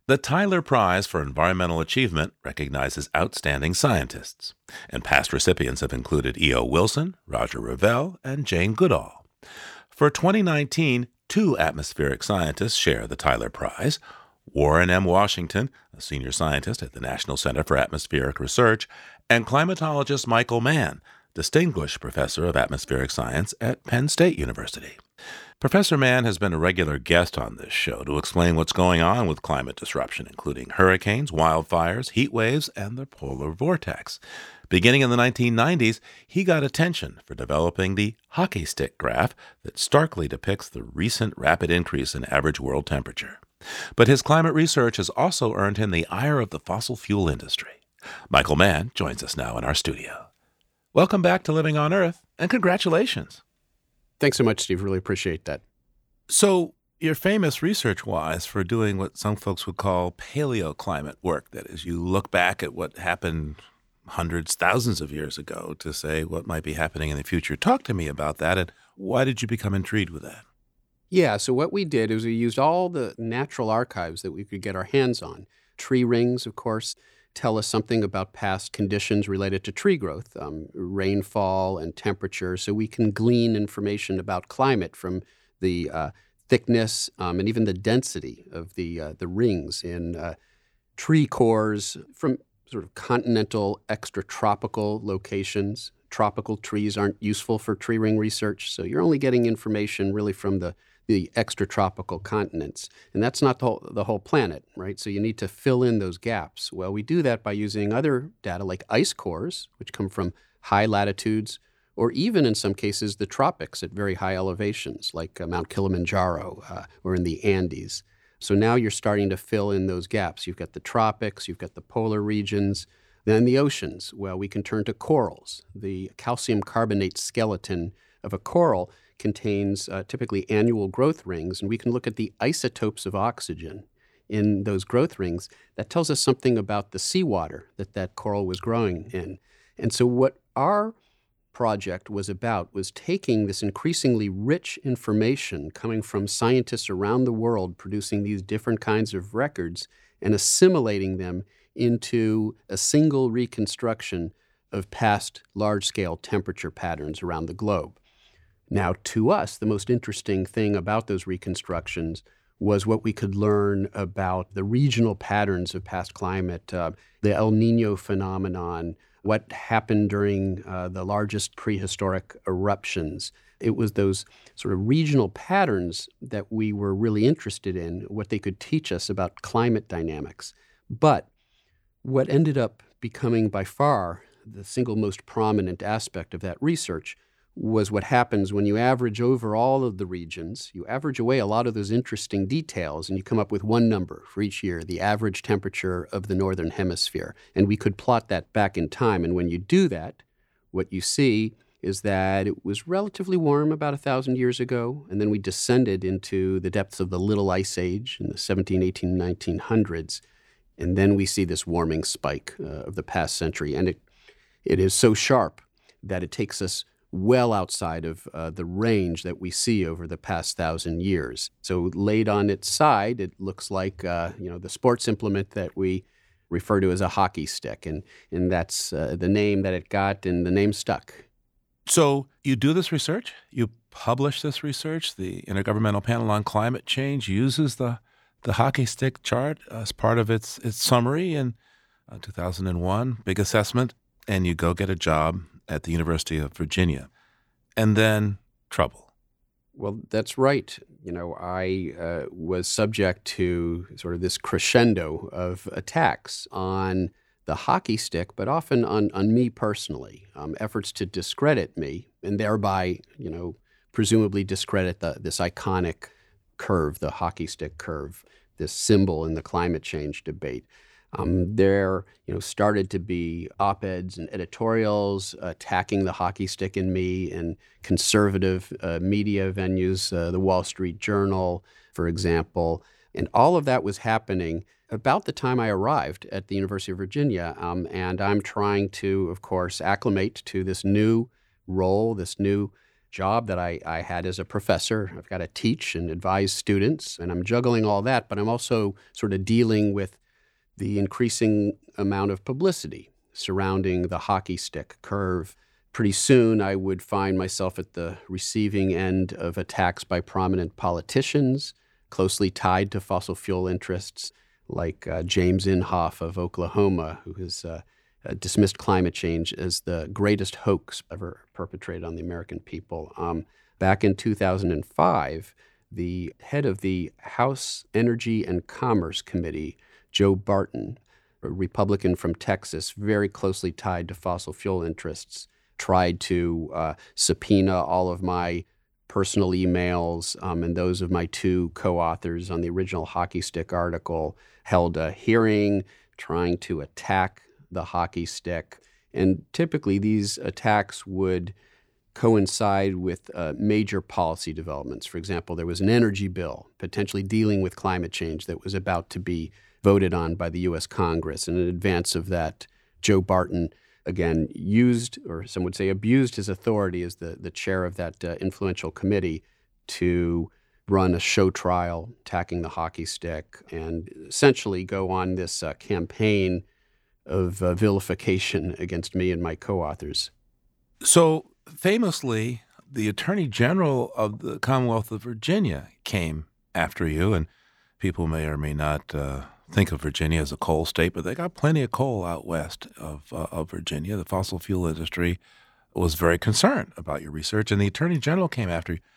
The Tyler Prize for Environmental Achievement recognizes outstanding scientists, and past recipients have included E.O. Wilson, Roger Revelle, and Jane Goodall. For 2019, two atmospheric scientists share the Tyler Prize: Warren M. Washington, a senior scientist at the National Center for Atmospheric Research, and climatologist Michael Mann, distinguished professor of atmospheric science at Penn State University. Professor Mann has been a regular guest on this show to explain what's going on with climate disruption, including hurricanes, wildfires, heat waves, and the polar vortex. Beginning in the 1990s, he got attention for developing the hockey stick graph that starkly depicts the recent rapid increase in average world temperature. But his climate research has also earned him the ire of the fossil fuel industry. Michael Mann joins us now in our studio. Welcome back to Living on Earth, and congratulations. Thanks so much, Steve. Really appreciate that. So you're famous research-wise for doing what some folks would call paleoclimate work. That is, you look back at what happened hundreds, thousands of years ago to say what might be happening in the future. Talk to me about that, and why did you become intrigued with that? Yeah, so what we did is we used all the natural archives that we could get our hands on. Tree rings, of course, tell us something about past conditions related to tree growth, rainfall and temperature, so we can glean information about climate from the thickness and even the density of the rings in tree cores from sort of continental extratropical locations. Tropical trees aren't useful for tree ring research, so you're only getting information really from the extratropical continents. And that's not the whole planet, right? So you need to fill in those gaps. Well, we do that by using other data like ice cores, which come from high latitudes, or even in some cases the tropics at very high elevations, like Mount Kilimanjaro or in the Andes. So now you're starting to fill in those gaps. You've got the tropics, you've got the polar regions, then the oceans. Well, we can turn to corals. The calcium carbonate skeleton of a coral contains typically annual growth rings, and we can look at the isotopes of oxygen in those growth rings. That tells us something about the seawater that coral was growing in. And so what our project was about was taking this increasingly rich information coming from scientists around the world producing these different kinds of records and assimilating them into a single reconstruction of past large-scale temperature patterns around the globe. Now, to us, the most interesting thing about those reconstructions was what we could learn about the regional patterns of past climate, the El Niño phenomenon, what happened during the largest prehistoric eruptions. It was those sort of regional patterns that we were really interested in, what they could teach us about climate dynamics. But what ended up becoming by far the single most prominent aspect of that research was what happens when you average over all of the regions. You average away a lot of those interesting details, and you come up with one number for each year, the average temperature of the Northern Hemisphere. And we could plot that back in time. And when you do that, what you see is that it was relatively warm about 1,000 years ago, and then we descended into the depths of the Little Ice Age in the 17, 18, 1900s. And then we see this warming spike of the past century. And it is so sharp that it takes us well outside of the range that we see over the past 1,000 years. So laid on its side, it looks like the sports implement that we refer to as a hockey stick, and that's the name that it got, and the name stuck. So you do this research, you publish this research. The Intergovernmental Panel on Climate Change uses the hockey stick chart as part of its summary in 2001, big assessment, and you go get a job at the University of Virginia. And then trouble. Well, that's right. I was subject to sort of this crescendo of attacks on the hockey stick, but often on me personally, efforts to discredit me and thereby, presumably discredit this iconic curve, the hockey stick curve, this symbol in the climate change debate. There started to be op-eds and editorials attacking the hockey stick in me in conservative media venues, the Wall Street Journal, for example. And all of that was happening about the time I arrived at the University of Virginia. And I'm trying to, of course, acclimate to this new role, this new job that I had as a professor. I've got to teach and advise students, and I'm juggling all that, but I'm also sort of dealing with the increasing amount of publicity surrounding the hockey stick curve. Pretty soon, I would find myself at the receiving end of attacks by prominent politicians closely tied to fossil fuel interests, like James Inhofe of Oklahoma, who has dismissed climate change as the greatest hoax ever perpetrated on the American people. Back in 2005, the head of the House Energy and Commerce Committee, Joe Barton, a Republican from Texas, very closely tied to fossil fuel interests, tried to subpoena all of my personal emails and those of my two co-authors on the original hockey stick article, held a hearing trying to attack the hockey stick. And typically these attacks would coincide with major policy developments. For example, there was an energy bill potentially dealing with climate change that was about to be voted on by the U.S. Congress. And in advance of that, Joe Barton, again, used, or some would say abused, his authority as the chair of that influential committee to run a show trial attacking the hockey stick and essentially go on this campaign of vilification against me and my co-authors. So famously, the Attorney General of the Commonwealth of Virginia came after you, and people may or may not think of Virginia as a coal state, but they got plenty of coal out west of Virginia. The fossil fuel industry was very concerned about your research, and the Attorney General came after you.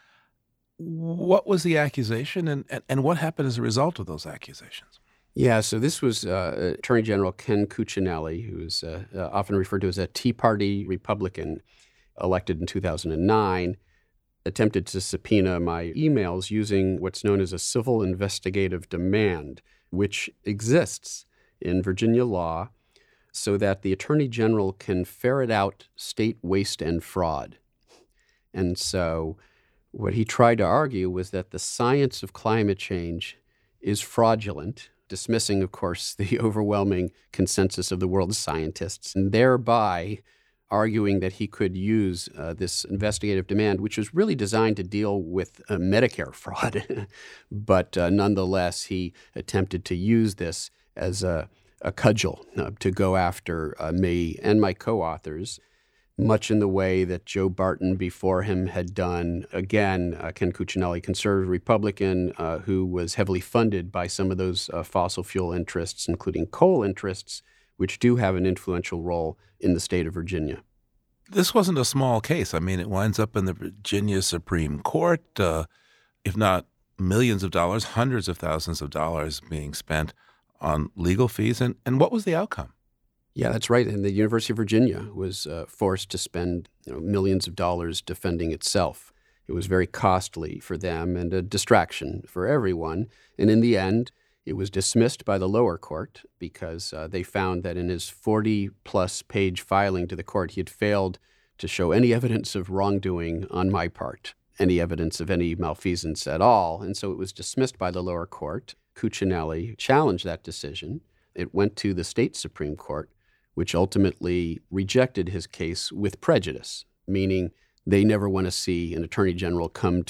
What was the accusation, and what happened as a result of those accusations? Yeah, so this was Attorney General Ken Cuccinelli, who is often referred to as a Tea Party Republican, elected in 2009, attempted to subpoena my emails using what's known as a civil investigative demand, which exists in Virginia law so that the Attorney General can ferret out state waste and fraud. And so what he tried to argue was that the science of climate change is fraudulent, dismissing, of course, the overwhelming consensus of the world's scientists, and thereby arguing that he could use this investigative demand, which was really designed to deal with Medicare fraud. But nonetheless, he attempted to use this as a cudgel to go after me and my co-authors, much in the way that Joe Barton before him had done. Again, Ken Cuccinelli, conservative Republican, who was heavily funded by some of those fossil fuel interests, including coal interests, which do have an influential role in the state of Virginia. This wasn't a small case. I mean, it winds up in the Virginia Supreme Court, if not millions of dollars, hundreds of thousands of dollars being spent on legal fees. And what was the outcome? Yeah, that's right. And the University of Virginia was forced to spend millions of dollars defending itself. It was very costly for them and a distraction for everyone. And in the end, it was dismissed by the lower court because they found that in his 40-plus page filing to the court, he had failed to show any evidence of wrongdoing on my part, any evidence of any malfeasance at all. And so it was dismissed by the lower court. Cuccinelli challenged that decision. It went to the state Supreme Court, which ultimately rejected his case with prejudice, meaning they never want to see an attorney general come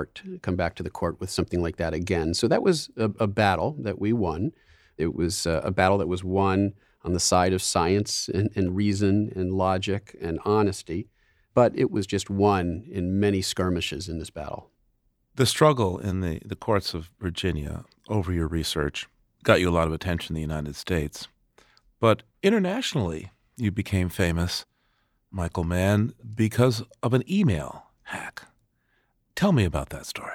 back to the court with something like that again. So that was a battle that we won. It was a battle that was won on the side of science and reason and logic and honesty, but it was just one in many skirmishes in this battle. The struggle in the courts of Virginia over your research got you a lot of attention in the United States. But internationally, you became famous, Michael Mann, because of an email hack. Tell me about that story.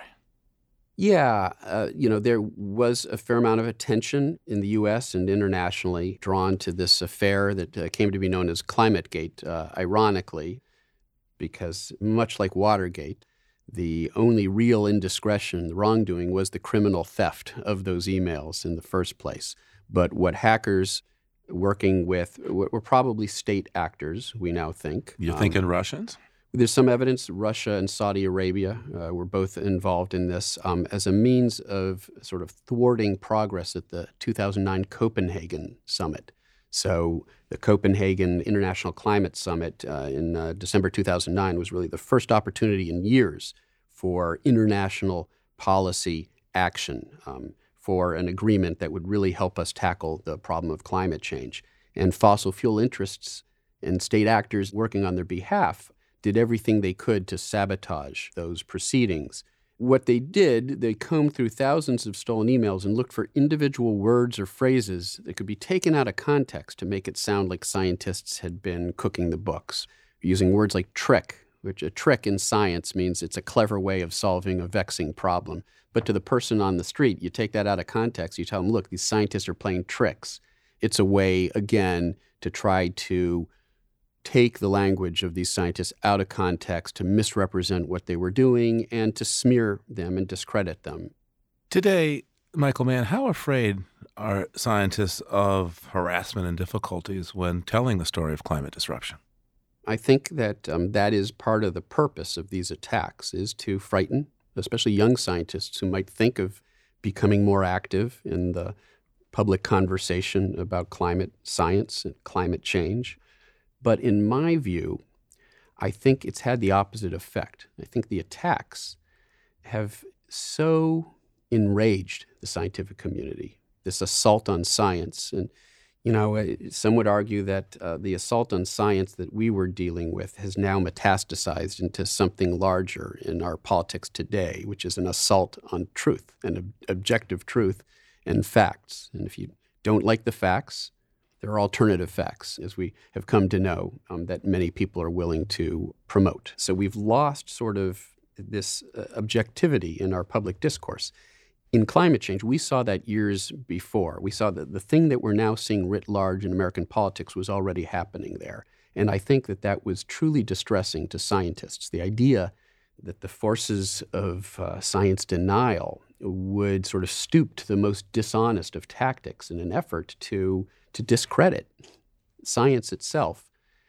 Yeah, there was a fair amount of attention in the U.S. and internationally drawn to this affair that came to be known as ClimateGate, ironically, because much like Watergate, the only real indiscretion, the wrongdoing, was the criminal theft of those emails in the first place. But what hackers working with were probably state actors, we now think. You're thinking Russians? There's some evidence Russia and Saudi Arabia were both involved in this as a means of sort of thwarting progress at the 2009 Copenhagen summit. So the Copenhagen International Climate Summit in December 2009 was really the first opportunity in years for international policy action, for an agreement that would really help us tackle the problem of climate change. And fossil fuel interests and state actors working on their behalf did everything they could to sabotage those proceedings. What they did, they combed through thousands of stolen emails and looked for individual words or phrases that could be taken out of context to make it sound like scientists had been cooking the books, using words like trick, which a trick in science means it's a clever way of solving a vexing problem. But to the person on the street, you take that out of context, you tell them, look, these scientists are playing tricks. It's a way, again, to try to take the language of these scientists out of context, to misrepresent what they were doing, and to smear them and discredit them. Today, Michael Mann, how afraid are scientists of harassment and difficulties when telling the story of climate disruption? I think that that is part of the purpose of these attacks, is to frighten, especially young scientists who might think of becoming more active in the public conversation about climate science and climate change. But in my view, I think it's had the opposite effect. I think the attacks have so enraged the scientific community, this assault on science. And, some would argue that the assault on science that we were dealing with has now metastasized into something larger in our politics today, which is an assault on truth and objective truth and facts. And if you don't like the facts, there are alternative facts, as we have come to know, that many people are willing to promote. So we've lost sort of this objectivity in our public discourse. In climate change, we saw that years before. We saw that the thing that we're now seeing writ large in American politics was already happening there. And I think that that was truly distressing to scientists. The idea that the forces of science denial would sort of stoop to the most dishonest of tactics in an effort to discredit science itself.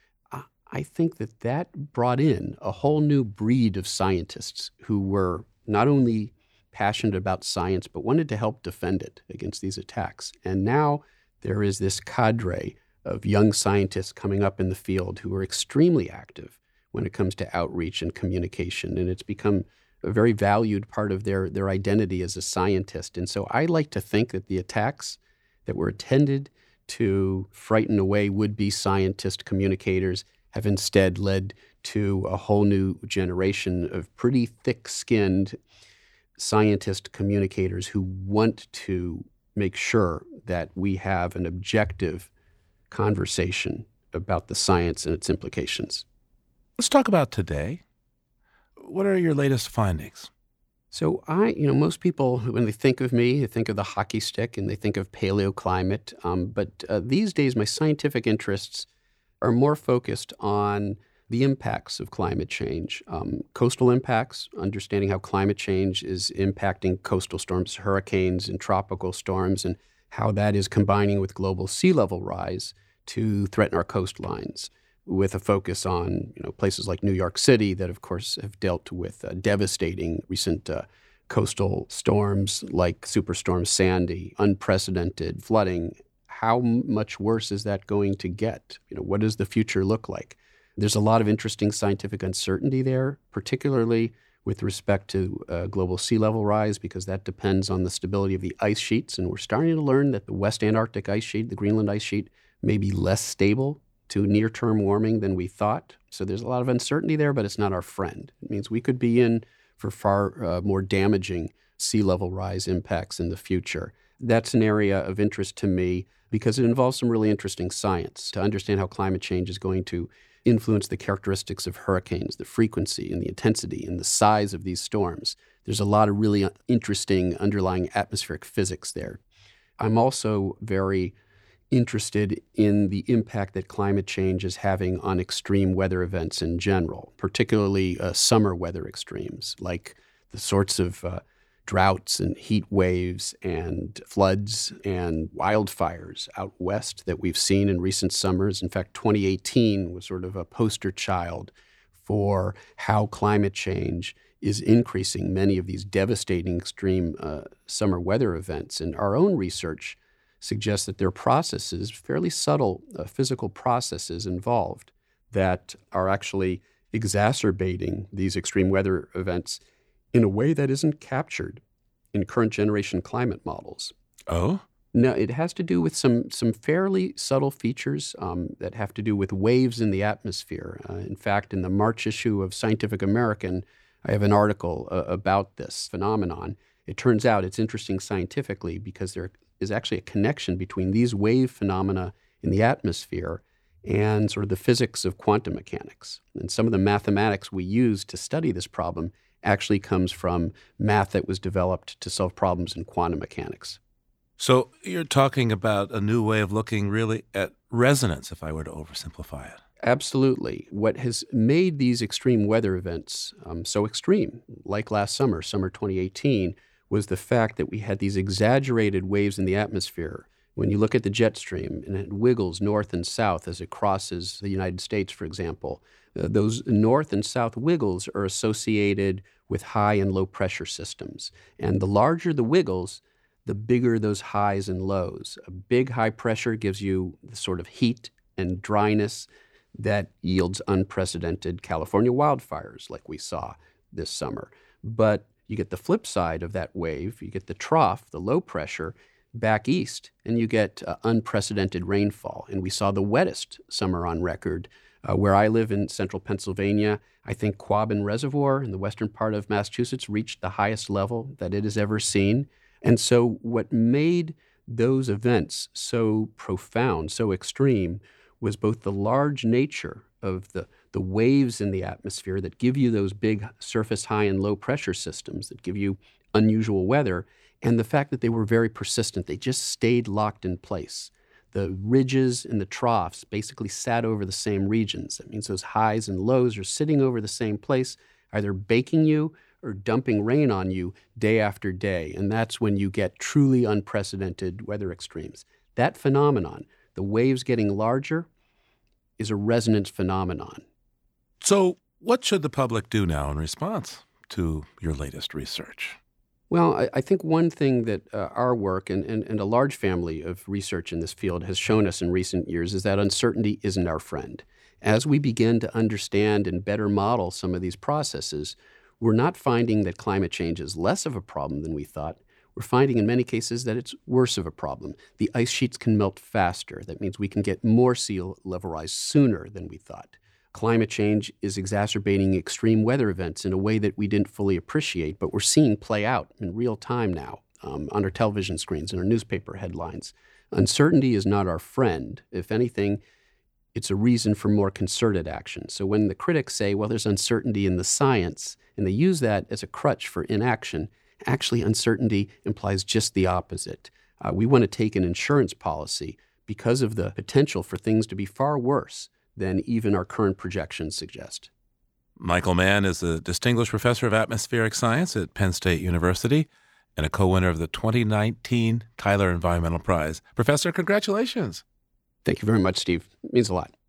I think that that brought in a whole new breed of scientists who were not only passionate about science, but wanted to help defend it against these attacks. And now there is this cadre of young scientists coming up in the field who are extremely active when it comes to outreach and communication. And it's become a very valued part of their identity as a scientist. And so I like to think that the attacks that were intended to frighten away would-be scientist communicators have instead led to a whole new generation of pretty thick-skinned scientist communicators who want to make sure that we have an objective conversation about the science and its implications. Let's talk about today. What are your latest findings? So most people, when they think of me, they think of the hockey stick and they think of paleoclimate. But these days, my scientific interests are more focused on the impacts of climate change, coastal impacts, understanding how climate change is impacting coastal storms, hurricanes, and tropical storms, and how that is combining with global sea level rise to threaten our coastlines, with a focus on places like New York City that, of course, have dealt with devastating recent coastal storms like Superstorm Sandy, unprecedented flooding. How much worse is that going to get? What does the future look like? There's a lot of interesting scientific uncertainty there, particularly with respect to global sea level rise, because that depends on the stability of the ice sheets. And we're starting to learn that the West Antarctic ice sheet, the Greenland ice sheet, may be less stable to near-term warming than we thought. So there's a lot of uncertainty there, but it's not our friend. It means we could be in for far more damaging sea level rise impacts in the future. That's an area of interest to me because it involves some really interesting science to understand how climate change is going to influence the characteristics of hurricanes, the frequency and the intensity and the size of these storms. There's a lot of really interesting underlying atmospheric physics there. I'm also very interested in the impact that climate change is having on extreme weather events in general, particularly summer weather extremes, like the sorts of droughts and heat waves and floods and wildfires out west that we've seen in recent summers. In fact, 2018 was sort of a poster child for how climate change is increasing many of these devastating extreme summer weather events. And our own research suggests that there are processes, fairly subtle physical processes involved that are actually exacerbating these extreme weather events in a way that isn't captured in current generation climate models. Oh? No, it has to do with some fairly subtle features that have to do with waves in the atmosphere. In fact, in the March issue of Scientific American, I have an article about this phenomenon. It turns out it's interesting scientifically because there is actually a connection between these wave phenomena in the atmosphere and sort of the physics of quantum mechanics. And some of the mathematics we use to study this problem actually comes from math that was developed to solve problems in quantum mechanics. So you're talking about a new way of looking really at resonance, if I were to oversimplify it. Absolutely. What has made these extreme weather events so extreme, like last summer, summer 2018, was the fact that we had these exaggerated waves in the atmosphere. When you look at the jet stream and it wiggles north and south as it crosses the United States, for example, those north and south wiggles are associated with high and low pressure systems. And the larger the wiggles, the bigger those highs and lows. A big high pressure gives you the sort of heat and dryness that yields unprecedented California wildfires like we saw this summer. But you get the flip side of that wave, you get the trough, the low pressure, back east, and you get unprecedented rainfall. And we saw the wettest summer on record. Where I live in central Pennsylvania, I think Quabbin Reservoir in the western part of Massachusetts reached the highest level that it has ever seen. And so what made those events so profound, so extreme, was both the large nature of the waves in the atmosphere that give you those big surface high and low pressure systems that give you unusual weather, and the fact that they were very persistent. They just stayed locked in place. The ridges and the troughs basically sat over the same regions. That means those highs and lows are sitting over the same place, either baking you or dumping rain on you day after day. And that's when you get truly unprecedented weather extremes. That phenomenon, the waves getting larger, is a resonance phenomenon. So what should the public do now in response to your latest research? Well, I think one thing that our work and a large family of research in this field has shown us in recent years is that uncertainty isn't our friend. As we begin to understand and better model some of these processes, we're not finding that climate change is less of a problem than we thought. We're finding in many cases that it's worse of a problem. The ice sheets can melt faster. That means we can get more sea level rise sooner than we thought. Climate change is exacerbating extreme weather events in a way that we didn't fully appreciate, but we're seeing play out in real time now on our television screens and our newspaper headlines. Uncertainty is not our friend. If anything, it's a reason for more concerted action. So when the critics say, well, there's uncertainty in the science, and they use that as a crutch for inaction, actually uncertainty implies just the opposite. We want to take an insurance policy because of the potential for things to be far worse than even our current projections suggest. Michael Mann is a distinguished professor of atmospheric science at Penn State University and a co-winner of the 2019 Tyler Environmental Prize. Professor, congratulations. Thank you very much, Steve. It means a lot.